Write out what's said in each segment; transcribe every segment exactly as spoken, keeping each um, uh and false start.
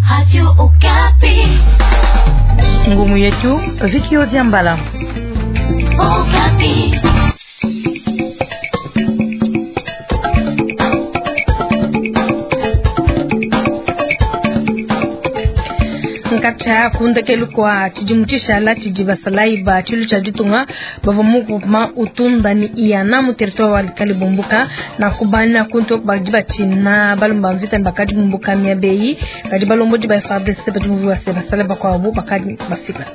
Radio Okapi. Ngumu yetu Vicky Odiambala. Okapi. Kacha kunda kelu kwa chijimutisha la chijibasalai ba chilu chajitunga bavamuku ma utunda ni iyana mu territoire wa Kalibumbuka na kubana kunto bajiba china balumba mvita mbakaji bumbuka miabeyi kaji balombo jiba fabde sebeti mvuwa seba saleba kwa wabu bakaji bafika.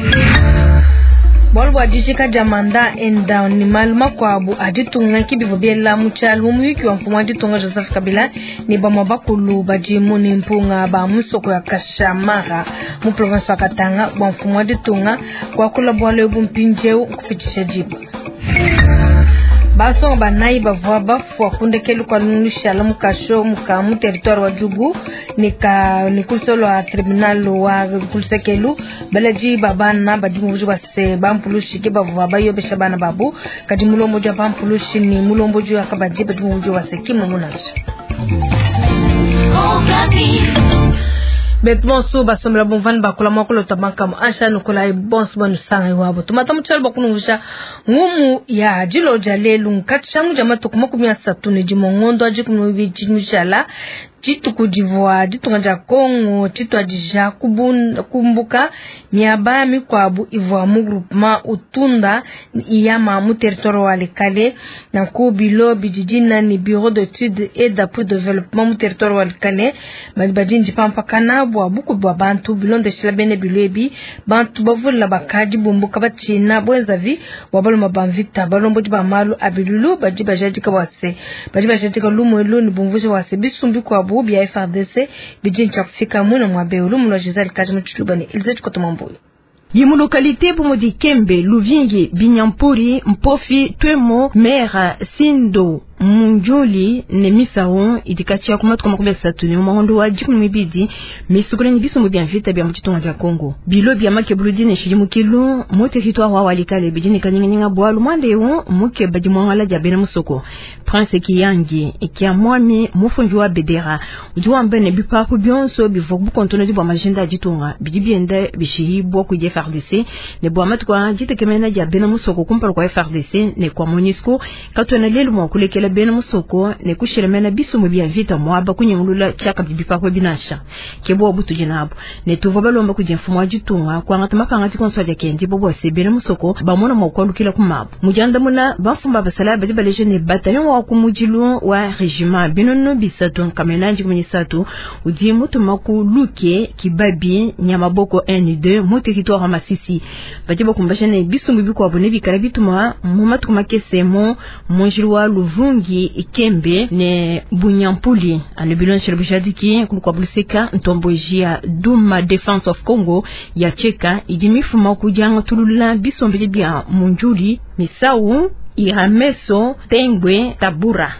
Bolu wajishika jamanda enda ni maluma kwa abu ajitunga kibivobiela muchal mumuiki wa mfumu ajitunga Joseph Kabila ni bamabakulu bajimu ni mpunga ba musoko ya Kashamara mu province wa Katanga wa mfumu ajitunga kwa kula bwale bumpinjeu kupitisha jibu. Baso banai bavwaba fwa kunde kelu kwa nunusha la mukasho muka mu territoire wa Jugu nika nikusolo wa tribunal wa kulsekelu balaji babana badimu buju base bampulushi ke bavwaba yo beshabana babu kadi mulombo jo bampulushi ni mulombo jo akabaji badimu buju base kimu munash. Betmonso basomla bonvan bakula makolo tabanka mu asha nukola ibons bonu sanga wabo tumata muchal bakunusha ngumu ya jilo jalelu nkatchamu jamatu kumakumi asatu ne jimongondo ajikumu bijinushala chitu kujivwa jitu nganja Kongo chitu ajija kubun kumbuka miaba mikwabu ivwa mu groupement utunda iyama mu territoire wa Kale na ku bilo bijijina ni bureau d'études et d'appui développement mu territoire wa Kale malibajinji pampa kana bwa buku bwa bantu bilonde shilabene bilebi bantu bavula bakaji bumbuka bachina bwenzavi wabalo mabamvita balombo jiba malu abilulu bajiba jajika wase bajiba jajika lumwelu ni bumvuje wase bisumbi kwa bubi ya F R D C bijincha kufika muna mwabeulu mlo jizali kaji mchulubani ilzetu koto mambuyo. Yimu lokalite Pomodi Kembe, Luvingi, Binyampuri, Mpofi, Twemo, Mera, Sindo, Munjoli, Nemisaron, idikachia kumatu kama kubia satuni, umahondo wa jiku mwibidi, misukule nibiso mbia mvita bia mchitonga ja Kongo. Bilo bia make brudi ne shili mukilu, mote hitwa wa walikale, bijini kanyinga bualu mwande yu, muke baji mwangala jabena musoko. Prince Kiyangi, ikia mwami, mufunjua bedera, ujuwa mbene bipaku bionso, bivogbu kontone jibwa majenda jitonga, bijibiende, bishihibu, kuje F R D C, ne bwa matu kwa jite kemena jabena musoko kumparo kwa F R D C, ne kwa Monisco, kato na lelu mwakulekele bena musoko ne kushilemena biso mubia vita mwaba kunye ngulula chaka bibipa kwa binasha kebo obutu jinabu ne tuvo balomba kuje mfumo wa jitunga kwa ngata mapanga tikonso ya kendi bobo se bena musoko bamona mwakwalo kila kumabu mujanda muna bafumba basala bajiba leje ne bataillon wa kumujilu wa regiment binono bisatu kamenanji munisatu udi mutu makuluke kibabi nyamaboko un et deux mote kitwa Masisi bajiba kumbasha ne biso mbibi kwa bone bikara bituma mumatu kumakese mo monjilu wa Luvungi Ikembe ne Bunyampuli ane bilon shirabujadiki kulukwa buliseka ntombojia Duma Defense of Congo ya Cheka idimifuma kujanga tulula bisombele bia Munjuli Misau Irameso Tengwe Tabura.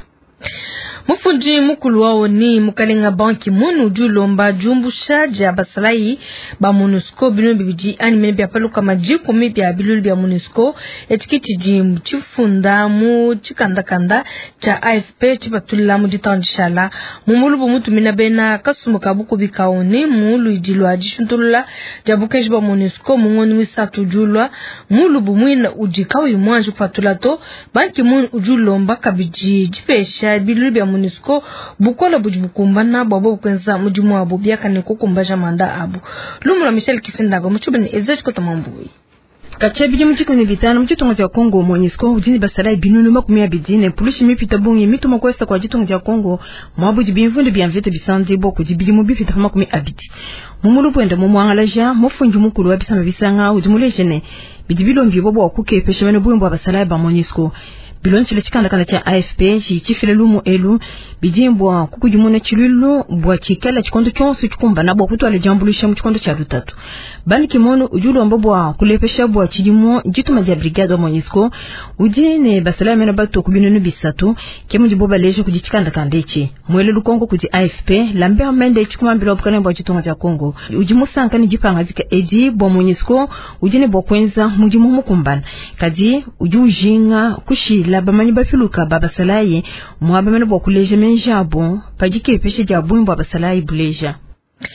Mufuji mukulu wao ni mukalenga banki munu julomba jumbusha ja basalai ba Monusco bino bibiji anime bia paluka majiko mi bia bilulu bia Monusco etikiti jim chifunda mu chikanda kanda cha A F P chibatulila mu jitanjishala mumulubu mutu mina bena kasumuka buku bikaoni mulu ijilwa jishuntulula jabukeji ba Monusco mungoni wisatu julwa mulubu mwina ujikawa yumwanju patulato banki munu ujulomba kabiji jipesha bilulu bia Monusco bukola bujibukumba na babo kwenza mujimu abu biaka ne kukumbaja manda abu lumula Michel Kifendago muchubeni ezechi kota mambuyi kacha biji mchiko ni vitana mchitonga ya Kongo Monusco ujini basalai binunu makumia bidine pulushi mipita bungi mitu makwesta kwa jitonga ya Kongo mwabu jibinfunde bianvete bisandi boku jibili mubifita makumi abidi mumulu enda mumwangalaja mufunju mukulu wabisama bisanga ujimulejene bidibilo mbibobo wakuke peshe wene buimbo basalai ba Monusco bilon chile chikanda kana cha A F P chi chifile lumu elu bijimbwa kukujumuna chilulu bwa chikela chikondo chonsu chikumba na bwa kutu ale jambulisha mchikondo cha rutatu bani kimono ujulu ambobwa kulepesha bwa chijimu jitu maja brigade wa Monusco ujine basala mena bato kubinunu bisatu kemu jiboba leje kujichikanda kandeche mwele lukongo kuji A F P lambe amende chikuma mbilo bukane bwa chitonga cha Kongo ujimu sanka ni jipanga zika edi bwa Monusco ujine bwa kwenza mujimu mukumbana kazi ujujinga kushila bamanyi bafiluka babasalaye mwaba mena bwa kuleje menjabo pajike peshe jabu mbwa basalaye buleja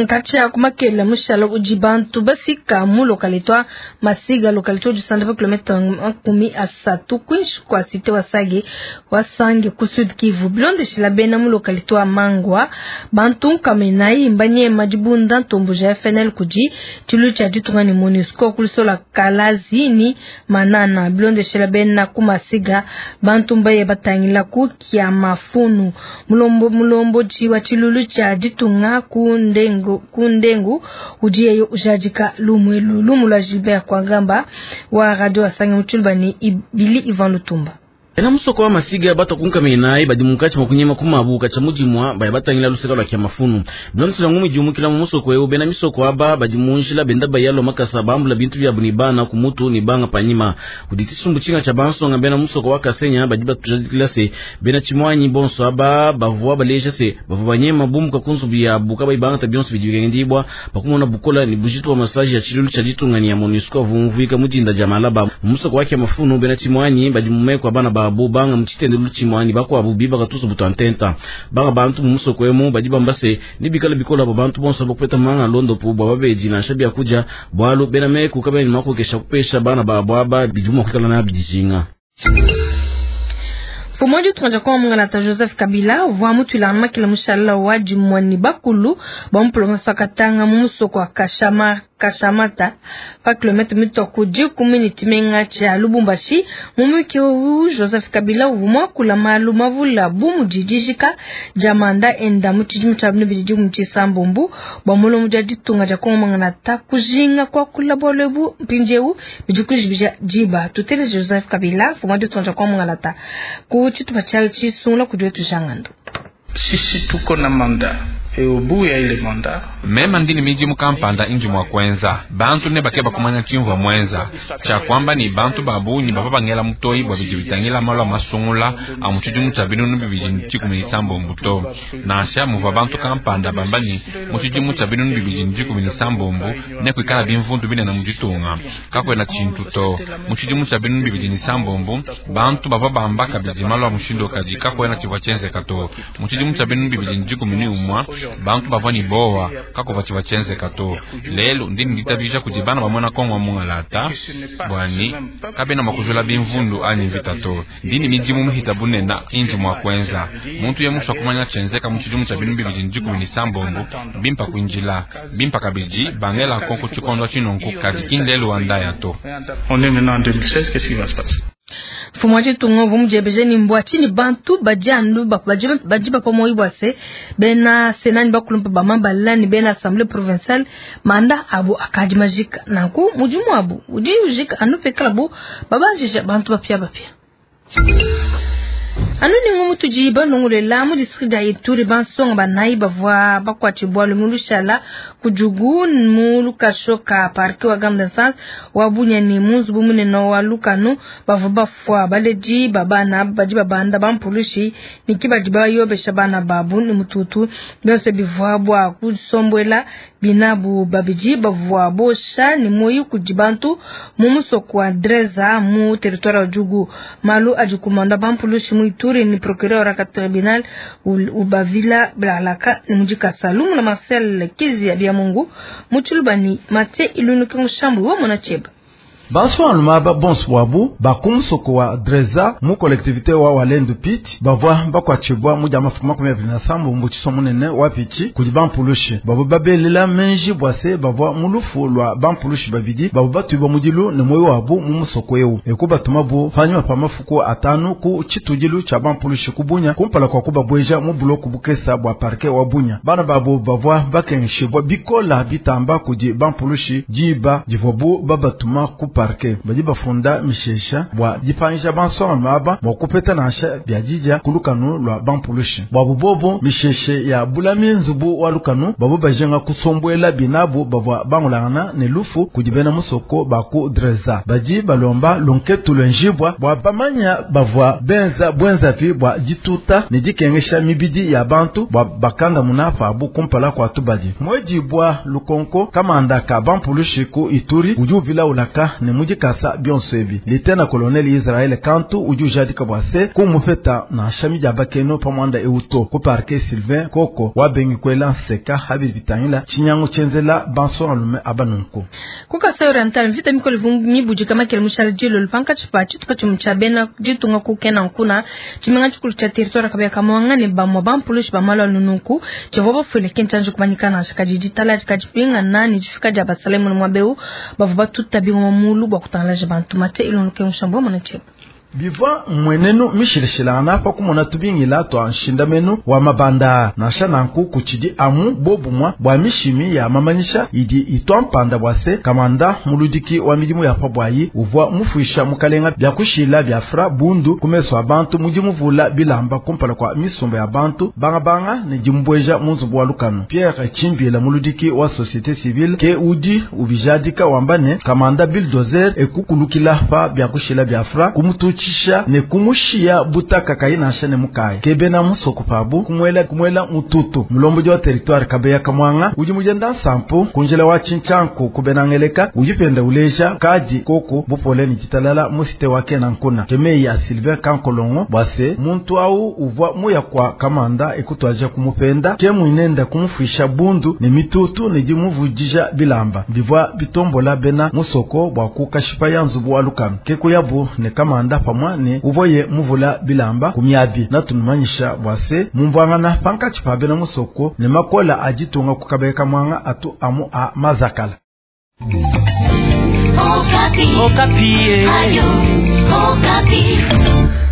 Nkacha kumakela mushala ujibantu bafika mu lokalitwa Masiga lokalitwa du centre kilomita kumi asatu kwish kwa site wasage wasange kusud Kivu blonde shila bena mu lokalitwa Mangwa bantu kamenai mbanye majibunda ntomboja F N L kuji tilu cha ditungani MONUSCO kulisola kalazini manana blonde shila bena kumasiga bantu mbaye batangila ku kia mafunu mulombo mulombo jiwa tilulu cha ditunga kundengo kundengu ujiye ujajika lumwelu lumula Gilbert kwa gamba wa radio asange mchulbani Ibili Ivan Lutumba. Ena musoko wa Masiga bata kunka menai badi munkachi makunyema kumabuka cha mujimwa baya batangila luseka lwa kia mafunu blonde ngumi jumu kila musoko eo bena misoko aba badi munjila benda bayalo makasa bambula bintu bya bunibana kumutu ni banga panyima kuditisumbu chinga cha banso ngambena musoko wa Kasenya badi batujadikila se bena chimwanyi bonso aba bavua baleja se bavubanyema bumu kakunzu bya buka bayibanga tabionso bidigendibwa bakumona bukola ni bujitu wa masaji ya chilulu cha ditungani ya MONUSCO vumvuika mujinda jamalaba musoko wa kia mafunu bena chimwanyi badi mumeko bana babu banga mchitende luchimwani bako abubiba katuso butantenta banga bantu musoko emu badiba mbase nibikala bikola abo bantu bonso bakupeta manga londo pu babeji na shabia kuja bwalo bena meku kabeni mako kesha kupesha bana bababa bijuma kukala na bijinga. Pomoju tunja kwa mngalata Joseph Kabila vwa mutu ilama kila mushala waji mwani bakulu bampulonga sakatanga muso kwa kashama kashamata pa kilometre mitoko di community menga cha Lubumbashi mumwiki huu Joseph Kabila uvumwa kula malu mavula bumu jijishika jamanda enda mutijimu chabini bijimu mchisambumbu bamulo mujadi tunga jakoma mngalata kujinga kwa kula bolebu mpinjewu bijukujibija jiba tutele Joseph Kabila pomoju tunja kwa mngalata kuchitu pachayo chisungla kujuetu jangando sisi tuko na manda e obu ya ile manda mema ndini miji mukampanda inji mwa kwenza bantu ne bakeba kumanya chimva mwenza cha kwamba ni bantu babu ni baba bangela mutoi bwa bijibitangila malwa masungula amuchijumu chabinu nubi bijinti kuminisambo mbuto na asha muva bantu kampanda bambani muchijumu chabinu nubi bijinti kuminisambo mbu ne kuikala bimvundu bine na mujitunga kakwe na chintuto muchijumu chabinu nubi bijinisambo mbu bantu baba bamba kabijimalwa mushindo kaji kakwe na chivachenze kato muchijumu chabinu nubi bijinti kumini umwa bantu bavani boa kako vachiva chenze kato lelo ndini nditabisha kujibana bamwana kongwa mungalata bwani kabena makujula bimvundu ani vitato ndini mijimu mhita bunena inji mwa kwenza muntu yemusha kumanya chenzeka muchijumu cha binu bibiji njiku ni sambombu bimpa kuinjila bimpa kabiji bangela konko chukondwa chinonku kajikindelu wandaya to. On est maintenant en deux mille seize, qu'est-ce qui va se passer? Fumaji tungo vumjebeje ni mbwachi ni bantu bajandu bajiba bajiba pa moi bwase bena senani bakulumpa bamamba lani bena assemblée provinciale manda abu akaji majika nanku mujumu abu udi ujika anu pekalabu babajija bantu bapia bapia anu ni ngumu tujiba nungule lamu district ya Ituri bansonga banai bavwa bakwa chibwalo mulushala kujugu mulu kashoka parke wa gamda sans wabunya ni munzu bumune no walukanu bavuba fwa baleji babana baji babanda bampulushi nikibajiba yobe shabana babu ni mututu byose bivwa bwa kusombwela binabu babiji bavwa bosha ni moyi kujibantu mumuso kwa dreza mu territoire jugu malu ajukumanda bampulushi mu Ituri ni procureur wa tribunal ubavila blalaka ni mujika Salumu na Marcel Kizi ya bia Mungu muchulubani mate ilunuke mshambu wa monacheba Banso alumaba bonso wabu bakumsoko wa dreza mu collectivité wa walendu pit bavwa bakwa chibwa mu jama fuma kumya vina sambu mbuchiso munene wapichi kuli bampulushi babu babelela menji bwase bavwa mulufu lwa bampulushi babidi babu batuiba mudilu ne moyo wabu mu musoko yewu ekuba tumabu fanywa pa mafuko atanu ku chitudilu cha bampulushi kubunya kumpala kwa kuba bweja mu bloku bukesa bwa parke wa bunya bana babu bavwa bakenshi bwa bikola bitamba kudi bampulushi jiba jivobu babatuma ku parke bajiba funda mishesha bwa jipanja bansoma maba mokupeta nasha byajija kulukanu lwa bampulushi babu bobo misheshe ya bulami nzubu walukanu babu bajenga kusombwela binabu babwa bangulana ne lufu kujibena musoko baku dreza baji balomba lonketu lwenjibwa bwa bamanya bavwa benza bwenza vi bwa jituta ne jikengesha mibidi ya bantu bwa bakanga munafa abu kumpala kwa tubaji mweji bwa lukonko kama andaka bampulushi ku Ituri ujuvila ulaka ne ne mujikasa byonsebi Lieutenant Colonel Israel Kantu ujujadi kabwase ku mufeta na shami jabakeno pamwanda euto ku parquet Sylvain Koko wa bengi kwela seka habir vitangila chinyango chenzela banso alume abanunku kuka oriental vita mikole vungi bujika makele mushal jilo lupanka chipachi tupachi mchabena jitunga kukena nkuna chimenga chukulu cha territoire kabya kamwanga ne bamwa bampulish bamalo nununku chevobo fele kentanju kubanyikana ashika digitala chikajipinga nani jifika jaba salemu mwabeu bavuba tutabi mulu bwa kutangalaje bantu mate ilonuke mshambo manachepo Biva mwenenu mishilishilana pa kumona tubingila to anshindamenu wa mabanda na shananku kuchidi amu bobumwa bwa mishimi ya mamanyisha idi itwampanda bwase kamanda muludiki wa midimu ya pabwayi uvwa mufuisha mukalenga bya kushila bya fra bundu kumeso abantu mujimu vula bilamba kumpala kwa misumba ya bantu banga banga ne jimbweja munzu wa lukano Pierre Chimbila muludiki wa societe civile ke udi ubijadika wambane kamanda bulldozer ekukulukila fa bya kushila bya fra kumutu chisha ne kumushia butaka kaina shane mukai kebena musoko pabu kumwela kumwela mututu mulombo jo territoire kabeya kamwanga uji mujenda sampo kunjela wa chinchanko kubenangeleka ujipenda uleja kaji koko bupole ni kitalala musite wake na nkuna kemei ya Sylvain Kankolongo bwase muntu au uvwa muya kwa kamanda ekutwaje kumupenda kemu inenda kumufisha bundu ne mitutu ne jimuvujija bilamba bivwa bitombola bena musoko bwa kukashipa yanzu bwa lukano keko yabu ne kamanda pamwane uvoye muvula bilamba kumyabi na tunumanyisha bwase mumvangana panka chipabe na musoko ne makola ajitunga kukabeka mwanga atu amu a mazakala Okapi. Okapi. Ayo. Okapi.